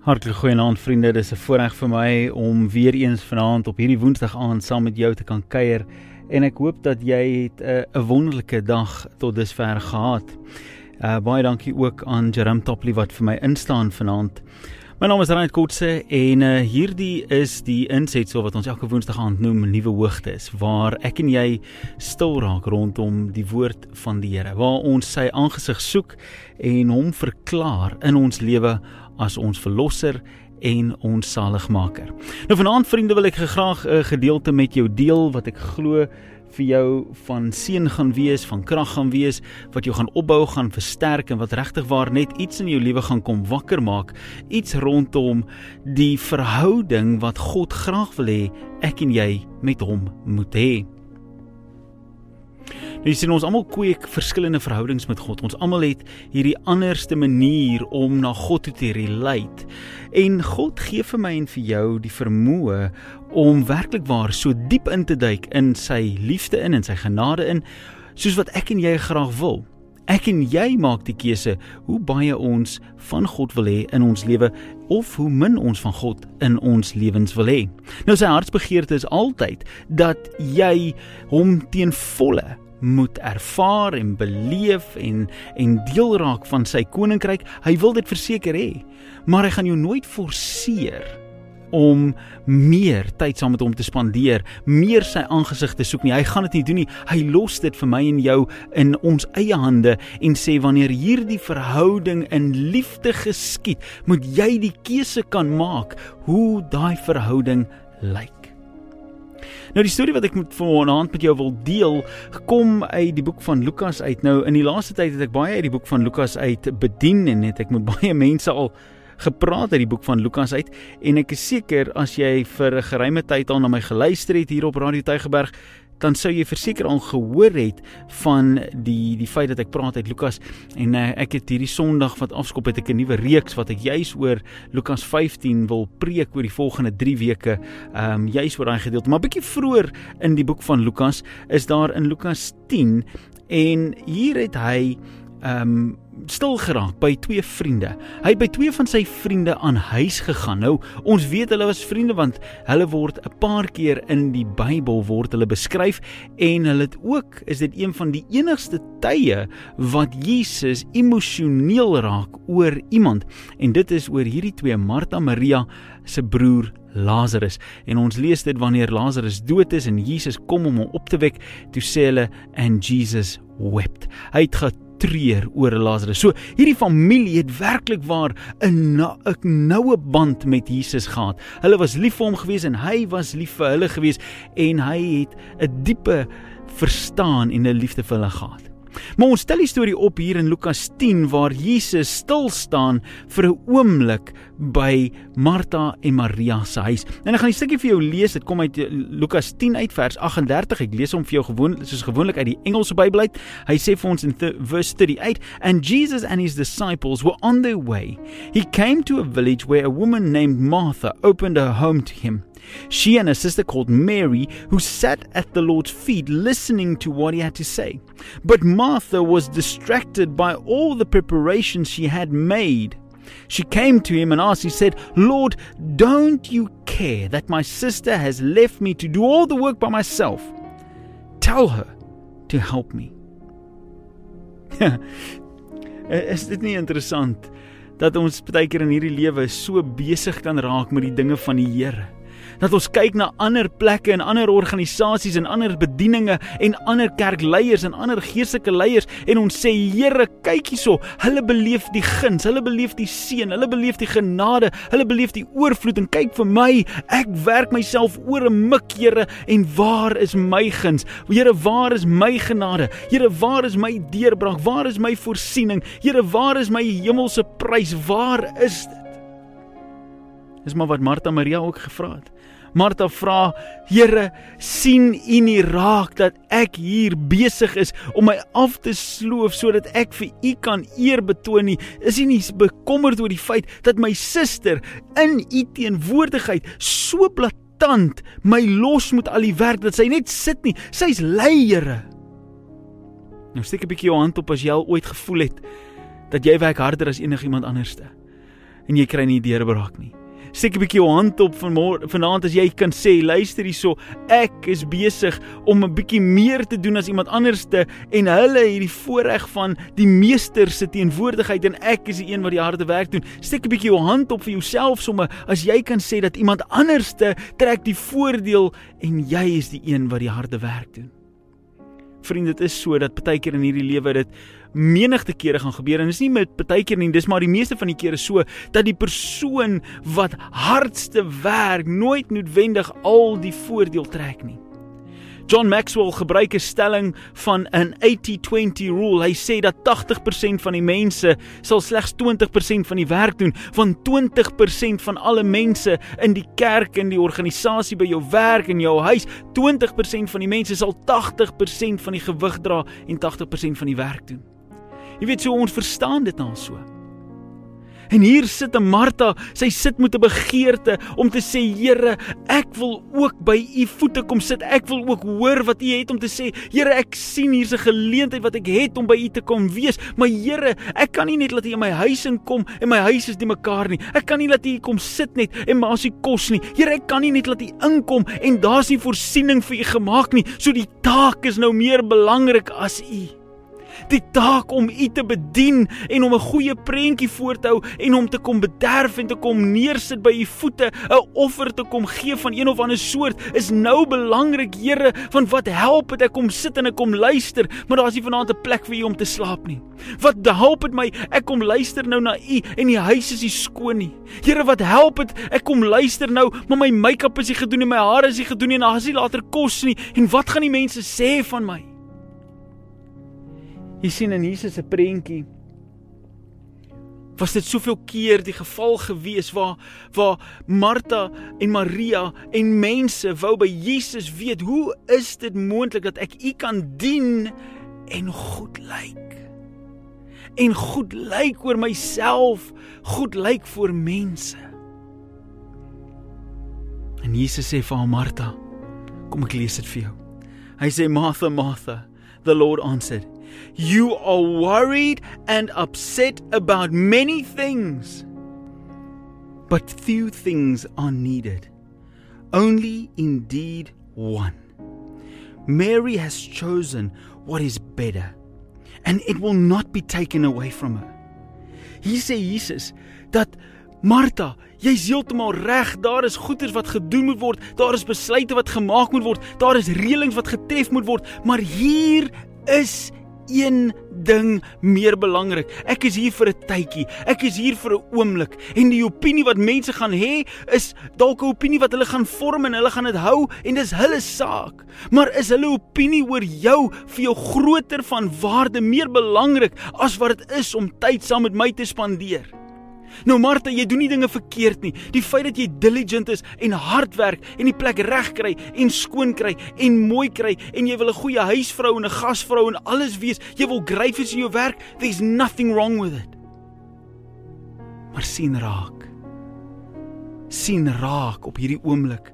Hartlik goeienaand vriende, dis 'n voorreg vir my om weer eens vanaand op hierdie Woensdag aand saam met jou te kan kuier en ek hoop dat jy het 'n wonderlike dag tot dusver gehad. Baie dankie ook aan Jerome Topley wat vir my instaan vanaand. My naam is Reinhard Kotse en hierdie is die insetsel wat ons elke Woensdag aand noem Nuwe Hoogtes, waar ek en jy stil raak rondom die woord van die Here, waar ons sy aangesig soek en hom verklaar in ons lewe as ons verlosser en ons saligmaker. Nou vanaand vriende wil ek graag 'n gedeelte met jou deel wat ek glo vir jou van seën gaan wees, van krag gaan wees, wat jou gaan opbou, gaan versterk en wat regtig waar net iets in jou lewe gaan kom wakker maak, iets rondom die verhouding wat God graag wil hê ek en jy met hom moet hê. Nou, jy sien, ons almal kweek verskillende verhoudings met God. Ons almal het hierdie anderste manier om na God toe te relate. En God gee vir my en vir jou die vermoë om werklik waar so diep in te duik in sy liefde in sy genade in, soos wat ek en jy graag wil. Ek en jy maak die keuse hoe baie ons van God wil hê in ons lewe of hoe min ons van God in ons lewens wil hê. Nou sy hartsbegeerte is altyd dat jy hom ten volle moet ervaar en beleef en deel raak van sy koninkryk. Hy wil dit verseker hê, maar hy gaan jou nooit forceer om meer tyd saam met hom te spandeer, meer sy aangesig te soek nie. Hy gaan dit nie doen nie. Hy los dit vir my en jou in ons eie hande en sê wanneer hierdie verhouding in liefde geskied, moet jy die keuse kan maak hoe daai verhouding lyk. Nou die storie wat ek vanaand met jou wil deel, kom uit die boek van Lukas uit. Nou in die laaste tyd het ek baie uit die boek van Lukas uit bedien en het ek met baie mense al gepraat uit die boek van Lukas uit, en ek is seker as jy vir 'n geruime tyd al na my geluister het hier op Radio Tygerberg, dan sou jy verseker al gehoor het van die feit dat ek praat uit Lukas, en ek het hierdie Sondag wat afskop het ek 'n nuwe reeks wat ek juis oor Lukas 15 wil preek oor die volgende 3 weke, juis oor daai gedeelte. Maar bietjie vroeër in die boek van Lukas is daar in Lukas 10, en hier het hy stil geraak by 2 vriende. Hy het by 2 van sy vriende aan huis gegaan. Nou, ons weet hulle was vriende want hulle word 'n paar keer in die Bybel word hulle beskryf, en hulle het ook, is dit een van die enigste tye wat Jesus emosioneel raak oor iemand, en dit is oor hierdie 2, Martha Maria se broer Lazarus. En ons lees dit wanneer Lazarus dood is en Jesus kom om hom op te wek, toe sê hulle, and Jesus wept. Hy het getreur oor Lazarus. So hierdie familie het werklik waar 'n noue band met Jesus gehad. Hulle was lief vir hom gewees en hy was lief vir hulle gewees, en hy het 'n diepe verstaan en 'n liefde vir hulle gehad. Maar ons stel die storie op hier in Lukas 10 waar Jesus stil staan vir 'n oomblik by Martha en Maria se huis. En ek gaan die stukkie vir jou lees. Dit kom uit Lukas 10 uit vers 38. Ek lees hom vir jou soos gewoonlik uit die Engelse Bybel uit. Hy sê vir ons in verse 38, "And Jesus and his disciples were on their way. He came to a village where a woman named Martha opened her home to him. She and a sister called Mary, who sat at the Lord's feet listening to what he had to say. But Martha was distracted by all the preparations she had made. She came to him and asked, he said, 'Lord, don't you care that my sister has left me to do all the work by myself? Tell her to help me.'" Is dit nie interessant dat ons baie keer in hierdie lewe so besig kan raak met die dinge van die Here? Dat ons kyk na ander plekke en ander organisasies en ander bedieninge en ander kerkleiers en ander geestelike leiers en ons sê, Here, kyk hierso, hulle beleef die guns, hulle beleef die seën, hulle beleef die genade, hulle beleef die oorvloed, en kyk vir my, ek werk myself oor 'n mik, Here, en waar is my guns? Here, waar is my genade? Here, waar is my deurbraak? Waar is my voorsiening? Here, waar is my hemelse prys? Waar is dit? Dis maar wat Martha Maria ook gevra het. Martha vra, Here, sien U nie raak dat ek hier besig is om my af te sloof sodat ek vir U kan eer betoon nie? Is U nie bekommerd oor die feit dat my suster in U teenwoordigheid so blaatant my los moet al die werk dat sy net sit nie? Sy's lui, Here. Nou steek 'n bietjie jou hand op as jy al ooit gevoel het dat jy werk harder as enigiemand anderste. en jy kry nie deurbraak nie. Steek 'n bietjie jou hand op vanaand as jy kan sê, luister hierso, ek is besig om 'n bietjie meer te doen as iemand anderste en hulle het die voorreg van die meester se teenwoordigheid en ek is die een wat die harde werk doen. Steek 'n bietjie jou hand op vir jouself somme as jy kan sê dat iemand anderste trek die voordeel en jy is die een wat die harde werk doen. Vriend, dit is so dat partykeer in hierdie lewe dit menigte kere gaan gebeur en dis nie met partykeer nie, dis maar die meeste van die kere so dat die persoon wat hardste werk nooit noodwendig al die voordeel trek nie. John Maxwell gebruik 'n stelling van 'n 80-20 rule. Hy sê dat 80% van die mense sal slegs 20% van die werk doen, van 20% van alle mense in die kerk, in die organisasie, by jou werk, in jou huis, 20% van die mense sal 80% van die gewig dra en 80% van die werk doen. Jy weet, so ons verstaan dit nou so. En hier sit 'n Martha, sy sit met 'n begeerte om te sê, Here, ek wil ook by u voete kom sit, ek wil ook hoor wat u het om te sê, Here, ek sien hier's 'n geleentheid wat ek het om by u te kom wees, maar Here, ek kan nie net laat u in my huis inkom en my huis is nie mekaar nie, ek kan nie laat u kom sit net en maar as u kos nie, Here, ek kan nie net laat u inkom en daar's nie voorsiening vir u gemaak nie, so die taak is nou meer belangrik as u. Die taak om u te bedien en om 'n goeie prentjie voor te hou en om te kom bederf en te kom neersit by u voete, 'n offer te kom gee van een of ander soort, is nou belangrik, Here, van wat help het ek kom sit en ek kom luister, maar daar is nie vanaand 'n plek vir u om te slaap nie. Wat help het my, ek kom luister nou na u en die huis is nie skoon nie. Here, wat help het, ek kom luister nou, maar my make-up is nie gedoen en my hare is nie gedoen en daar is nie later kos nie, en wat gaan die mense sê van my? Jy sien in Jesus se prentjie was dit soveel keer die geval gewees waar Martha en Maria en mense wou by Jesus weet, hoe is dit moontlik dat ek u kan dien en goed lyk? En goed lyk oor myself, goed lyk vir mense. En Jesus sê vir haar, Martha, kom ek lees dit vir jou. Hy sê, Martha, Martha, the Lord answered, you are worried and upset about many things, but few things are needed, only indeed one. Mary has chosen what is better, and it will not be taken away from her. Hier sê Jesus dat Martha, jy's heeltemal reg, daar is goeders wat gedoen moet word, daar is besluite wat gemaak moet word, daar is reëlings wat getref moet word, maar hier is een ding meer belangrik. Ek is hier vir 'n tydjie, ek is hier vir 'n oomblik, en die opinie wat mense gaan hê, is dalk 'n opinie wat hulle gaan vorm en hulle gaan dit hou, en dis hulle saak. Maar is hulle opinie oor jou vir jou groter van waarde, meer belangrik as wat dit is om tyd saam met my te spandeer? Nou Martha, jy doen nie dinge verkeerd nie. Die feit dat jy diligent is en hard werk en die plek reg kry en skoon kry en mooi kry en jy wil 'n goeie huisvrou en 'n gasvrou en alles wees, jy wil gryf in jou werk, there's nothing wrong with it. Maar sien raak op hierdie oomblik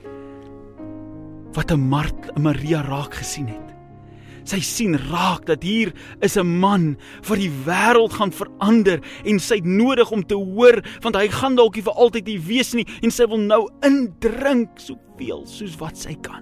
wat 'n Maria raak gesien het. Sy sien raak dat hier is 'n man wat die wêreld gaan verander en sy het nodig om te hoor, want hy gaan dalk nie vir altyd hier wees nie en sy wil nou indrink soveel soos wat sy kan.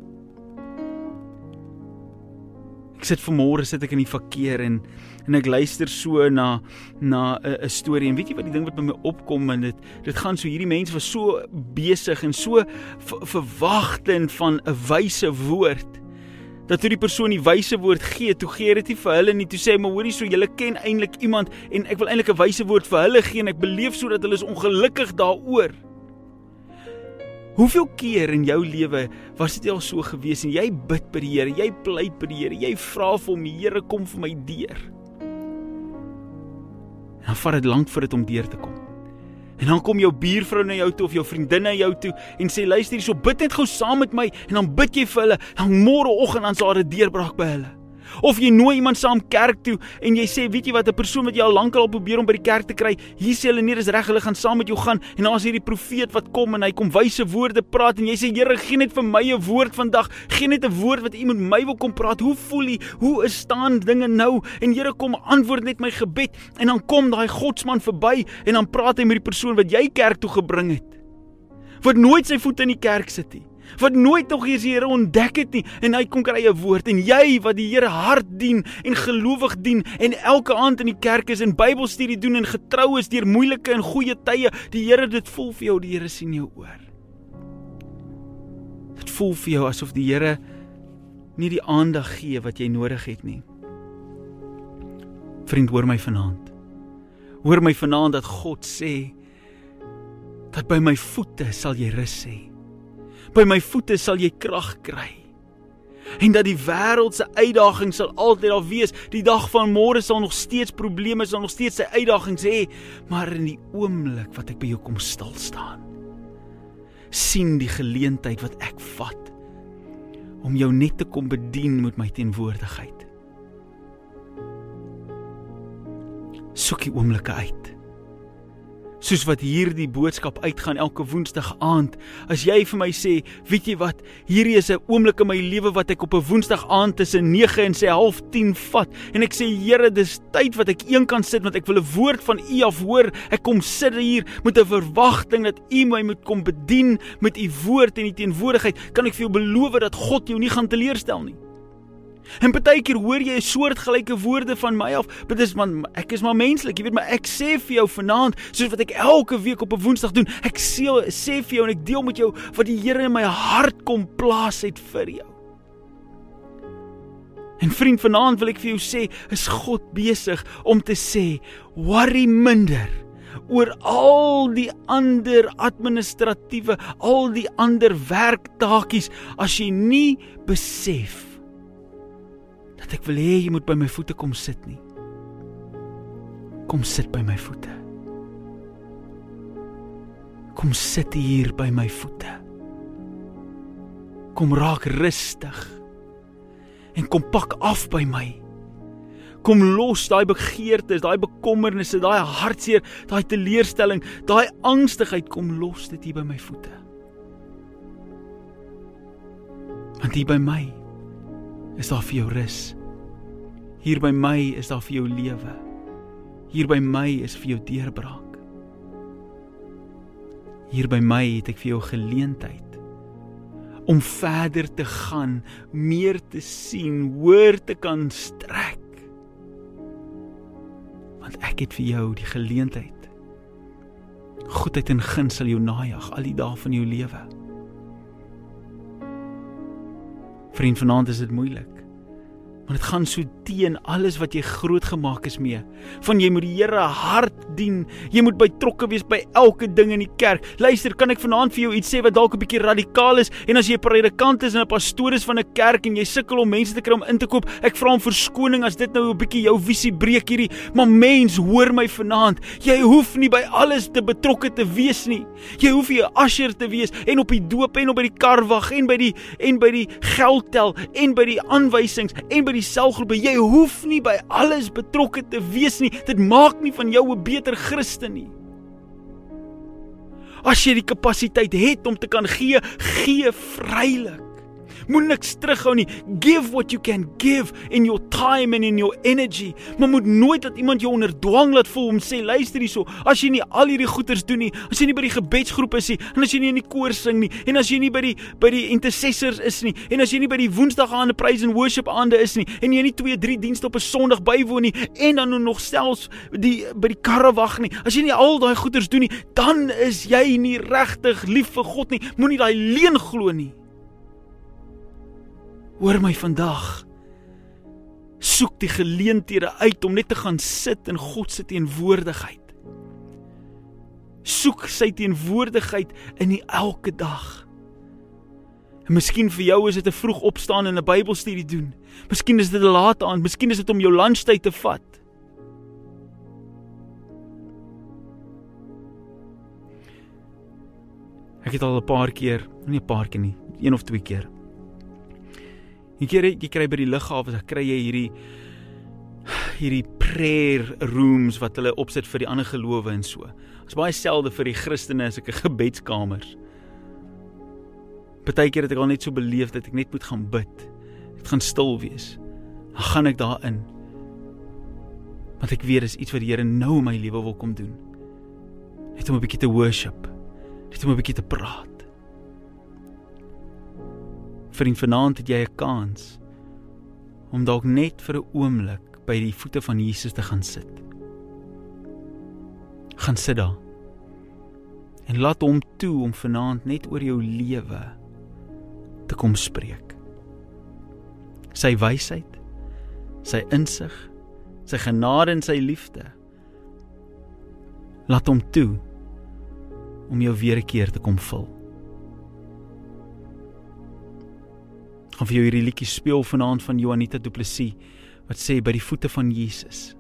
Ek sit ek in die verkeer en ek luister so na 'n storie en weet jy wat die ding wat by my opkom, en dit gaan so, hierdie mense was so besig en so verwagtend van 'n wyse woord, dat toe die persoon die wyse woord gee, toe gee dit nie vir hulle nie, toe sê hy, maar hoorie so, julle ken eintlik iemand, en ek wil eintlik 'n wyse woord vir hulle gee, en ek beleef so dat hulle is ongelukkig daaroor. Hoeveel keer in jou lewe was dit al so gewees, en jy bid by die Here, jy pleit by die Here, jy vra vir hom, Here, kom vir my deur. En dan vat dit lank vir dit om deur te kom. En dan kom jou buurvrou na jou toe, of jou vriendin na jou toe, en sê, luister hier, so bid net gou saam met my, en dan bid jy vir hulle, dan môreoggend dan sal 'n deurbraak by hulle. Of jy nooi iemand saam kerk toe en jy sê, weet jy wat, 'n persoon wat jy al lankal probeer om by die kerk te kry, hier sê hulle nie, dis reg, hulle gaan saam met jou gaan, en dan is hierdie profeet wat kom en hy kom wyse woorde praat en jy sê, Here, gee net vir my 'n woord vandag, gee net 'n woord wat U met my wil kom praat. Hoe voel jy? Hoe staan dinge nou? En Here, kom antwoord net my gebed. En dan kom daai godsman verby en dan praat hy met die persoon wat jy kerk toe gebring het, wat nooit sy voet in die kerk sit nie, wat nooit nog eens die Here ontdek het nie, en hy kom kry 'n woord, en jy wat die Here hard dien, en gelowig dien, en elke aand in die kerk is, en Bybelstudie doen, en getrou is deur moeilike en goeie tye, die Here, dit voel vir jou, die Here sien jou oor. Dit voel vir jou asof die Here nie die aandag gee wat jy nodig het nie. Vriend, hoor my vanaand. Hoor my vanaand dat God sê, dat by my voete sal jy rus hê. By my voete sal jy krag kry. En dat die wêreld se uitdaging sal altyd daar wees. Die dag van môre sal nog steeds probleme, sal nog steeds sy uitdagings hê, maar in die oomblik wat ek by jou kom stil staan, sien die geleentheid wat ek vat om jou net te kom bedien met my teenwoordigheid. Soek die oomblikke uit. Soos wat hierdie boodskap uitgaan elke woensdag aand, as jy vir my sê, weet jy wat, hierdie is 'n oomblik in my lewe wat ek op 'n woensdag aand tussen 9 en 9:30 vat, en ek sê, Here, dis tyd wat ek een kan sit, want ek wil 'n woord van U af hoor, ek kom sit hier met 'n verwagting dat U my moet kom bedien met U woord en die teenwoordigheid, kan ek vir jou beloof dat God jou nie gaan teleurstel nie. En partykeer hoor jy 'n soortgelyke woorde van my af, ek is maar menslik, jy weet, maar ek sê vir jou vanaand, soos wat ek elke week op 'n woensdag doen, ek sê vir jou en ek deel met jou wat die Here in my hart kom plaas het vir jou. En vriend, vanaand wil ek vir jou sê, is God besig om te sê, worry minder oor al die ander administratiewe, al die ander werktakies, as jy nie besef dat ek wil hê jy moet by my voete kom sit nie. Kom sit by my voete. Kom sit hier by my voete. Kom raak rustig. En kom pak af by my. Kom los daai begeertes, daai bekommernisse, daai hartseer, daai teleurstelling, daai angstigheid, kom los dit hier by my voete. Want hier by my is daar vir jou rus. Hier by my is daar vir jou lewe. Hier by my is vir jou deurbraak. Hier by my het ek vir jou geleentheid om verder te gaan, meer te sien, hoër te kan strek. Want ek het vir jou die geleentheid. Goedheid en guns sal jou najag al die dae van jou lewe. Vriend, vanaand is dit moeilik, maar dit gaan so teen alles wat jy groot gemaak is mee. Van jy moet die Here hard dien, jy moet betrokke wees by elke ding in die kerk. Luister, kan ek vanaand vir jou iets sê wat dalk 'n bietjie radikaal is, en as jy 'n predikant is en 'n pastoor is van 'n kerk en jy sukkel om mense te kry om in te koop, ek vra om verskoning as dit nou 'n bietjie jou visie breek hierdie, maar mens, hoor my vanaand, jy hoef nie by alles te betrokke te wees nie. Jy hoef nie 'n usher te wees, en op die doop, en op by die karwag, en by die geldtel, en by die aanwysings, en by die selgroepe. Jy hoef nie by alles betrokke te wees nie. Dit maak nie van jou 'n beter Christen nie. As jy die kapasiteit het om te kan gee, gee vrylik. Moet niks terughou nie. Give what you can give in your time and in your energy. Maar moet nooit dat iemand jou onder dwang laat voel om sê, luister hierso, as jy nie al hierdie goeders doen nie, as jy nie by die gebedsgroep is nie, en as jy nie in die koor sing nie, en as jy nie by die intercessors is nie, en as jy nie by die woensdag aande praise and worship aande is nie, en jy nie 2-3 dienste op 'n Sondag bywoon nie, en dan nog selfs by die karrewag nie, as jy nie al daai goeders doen nie, dan is jy nie regtig lief vir God nie. Moenie daai leuen glo nie. Hoor my vandag, soek die geleenthede uit om net te gaan sit in God se teenwoordigheid. Soek sy teenwoordigheid in elke dag. En miskien vir jou is dit 'n vroeg opstaan en 'n Bybelstudie doen. Miskien is dit 'n laat aand, miskien is dit om jou lunchtyd te vat. Ek het al 'n paar keer, nie 'n paar keer nie, 1 of 2 keer, Jy kry by die lughawe, dan kry jy hierdie prayer rooms wat hulle opsit vir die ander gelowe en so. Dit is baie selde vir die Christene as ek 'n gebedskamers. Partykeer het ek al net so beleef dat ek net moet gaan bid. Ek gaan stil wees. Dan gaan ek daarin. Want ek weet, is iets wat die Here nou in my lewe wil kom doen. Net om 'n bietjie te worship. Net om 'n bietjie te praat. Vriend, vanaand het jy 'n kans om dalk net vir 'n oomblik by die voete van Jesus te gaan sit. Gaan sit daar. En laat hom toe om vanaand net oor jou lewe te kom spreek. Sy wysheid, sy insig, sy genade en sy liefde. Laat hom toe om jou weer 'n keer te kom vul. Ek gaan vir jou hierdie liedjie speel vanaand van Juanita Du Plessis, wat sê by die voete van Jesus.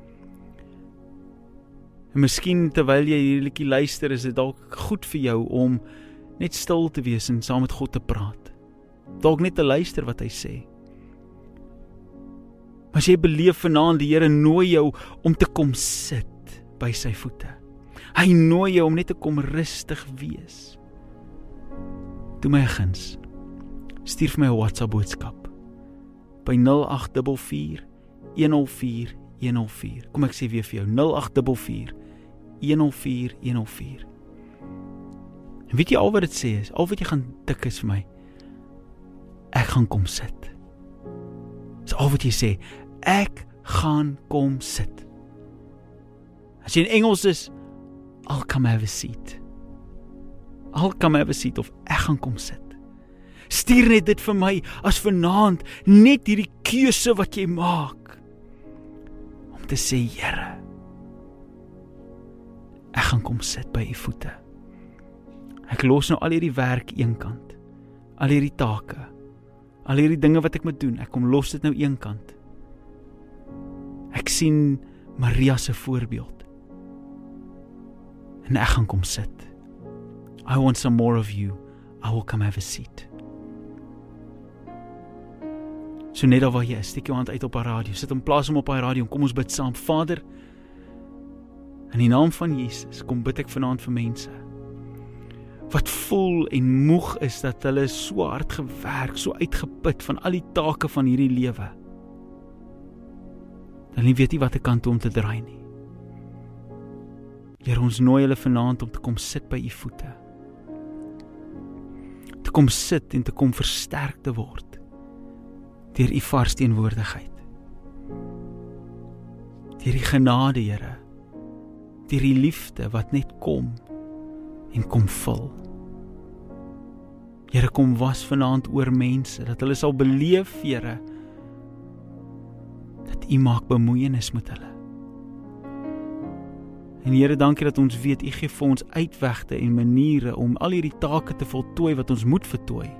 En miskien terwyl jy hierdie liedjie luister, is dit dalk goed vir jou om net stil te wees en saam met God te praat. Dalk net te luister wat hy sê. Maar as jy beleef vanaand, die Here nooi jou om te kom sit by sy voete. Hy nooi jou om net te kom rustig wees. Doe my 'n guns. Stuur vir my 'n WhatsApp boodskap by 0844 104 104. Kom ek sê weer vir jou, 0844 104 104. En weet jy al wat dit sê is? Al wat jy gaan tik is vir my, ek gaan kom sit. Dis al wat jy sê, ek gaan kom sit. As jy in Engels is, I'll come have a seat. I'll come have a seat, of ek gaan kom sit. Stuur net dit vir my, as vanaand net hierdie keuse wat jy maak, om te sê, Here, ek gaan kom sit by u voete. Ek los nou al hierdie werk eenkant, al hierdie take, al hierdie dinge wat ek moet doen, ek kom los dit nou eenkant. Ek sien Maria se voorbeeld, en ek gaan kom sit. I want some more of you. I will come have a seat. So net daar waar jy is, steek jou hand uit op haar radio, sit hom, plaas hom op haar radio, kom ons bid saam. Vader, in die naam van Jesus, kom bid ek vanaand vir mense, wat voel en moeg is, dat hulle so hard gewerk, so uitgeput van al die take van hierdie lewe, dan nie weet nie wat 'n kant toe om te draai nie. Here, ons nooi hulle vanaand om te kom sit by u voete, te kom sit en te kom versterk te word, deur u vars teenwoordigheid, deur die genade, Here, deur die liefde wat net kom en kom vul. Here, kom was vanaand oor mense, dat hulle sal beleef, Here, dat u maak bemoeienis met hulle. En Here, dankie dat ons weet, u gee vir ons uitwegte en maniere om al hierdie take te voltooi wat ons moet voltooi.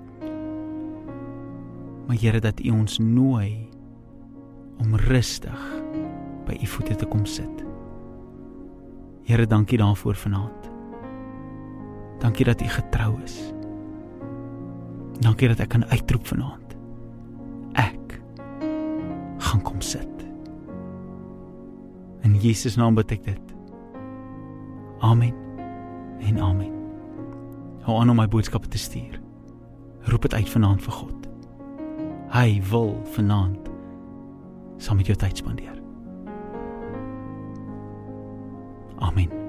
Maar Here, dat u ons nooi om rustig by u voete te kom sit. Here, dankie daarvoor vanaand. Dankie dat u getrou is. Dankie dat ek kan uitroep vanaand, ek gaan kom sit. In Jesus naam bid ek dit. Amen en amen. Hou aan om my boodskappe te stuur. Roep dit uit vanaand vir God. Hy wil vanaand saam met jou tyd spandeer. Amen.